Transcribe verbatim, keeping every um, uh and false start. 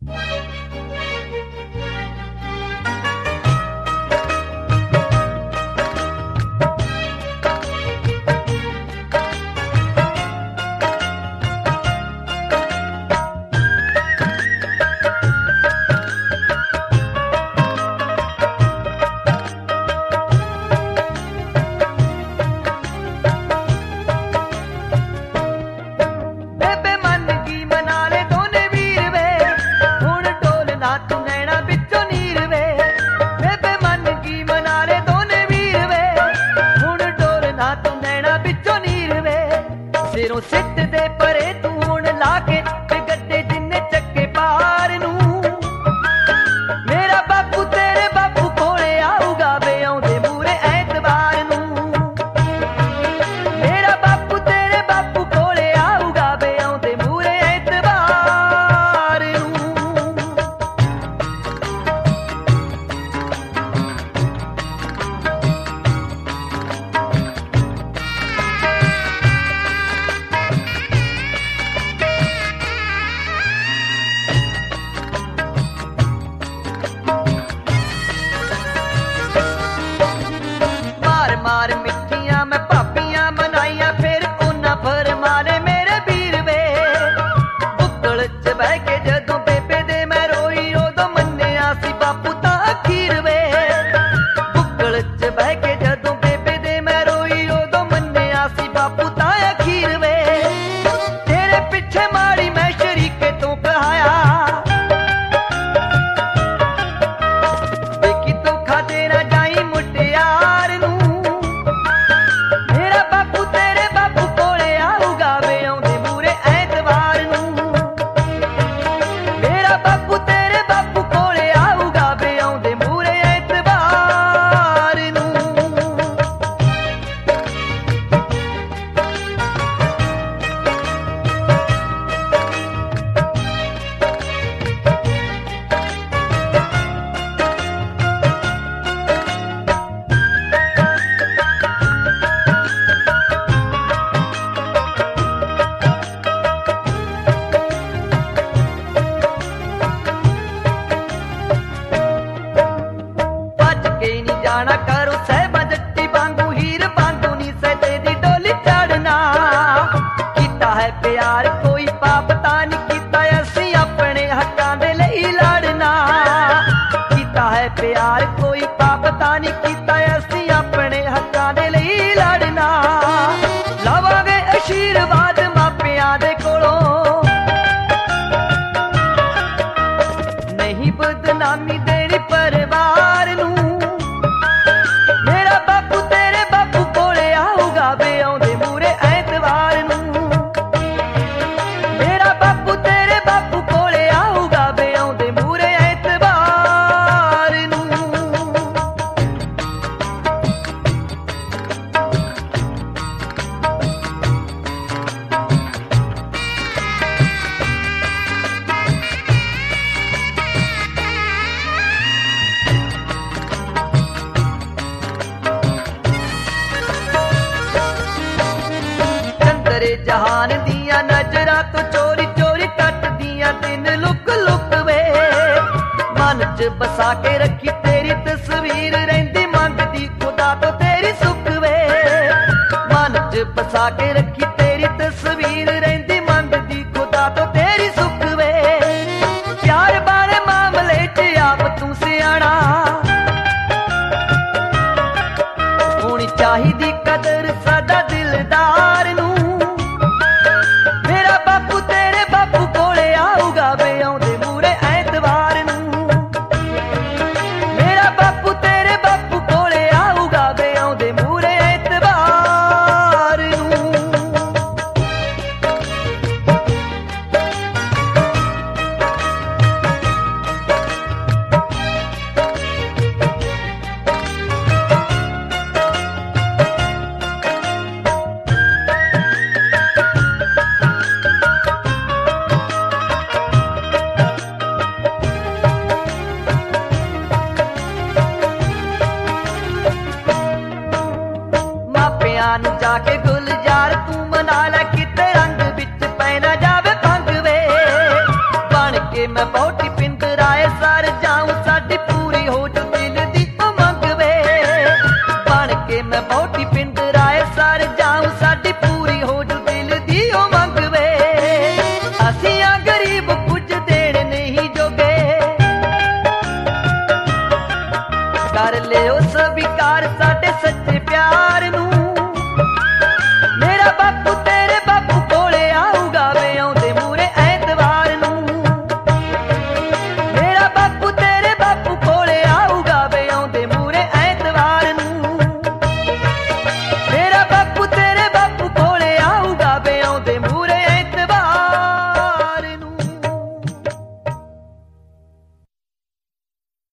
जहान दिया नजरा तो चोरी चोरी कट दिया दिन लुक लुक वे मन च बसा के रखी तेरी तस्वीर रहिंदी मंगदी खुदा तो तेरी सुख वे मन च बसा के रखी तेरी तस्वीर रहिंदी मंगदी खुदा तो तेरी सुख वे प्यार वाले मामले च आप तू सियाणा होनी चाहिदी कदर साडा दिलदार नू जाके गुलजार तू मना लै किते रंग बिच पैना जावे भंग वे बन के ਕੇ ਮੈਂ ਬਹੁਤੀ ਪਿੰਦਰਾਏ ਸਰ ਜਾਉਂ ਸਾਡੀ ਪੂਰੀ ਹੋ ਜੋ ਦਿਲ ਦੀ ਉਮੰਗ ਵੇ ਬਣ ਕੇ ਮੈਂ ਬਹੁਤੀ ਪਿੰਦਰਾਏ ਸਰ ਜਾਉਂ ਸਾਡੀ ਪੂਰੀ ਹੋ ਜੋ ਦਿਲ ਦੀ ਉਮੰਗ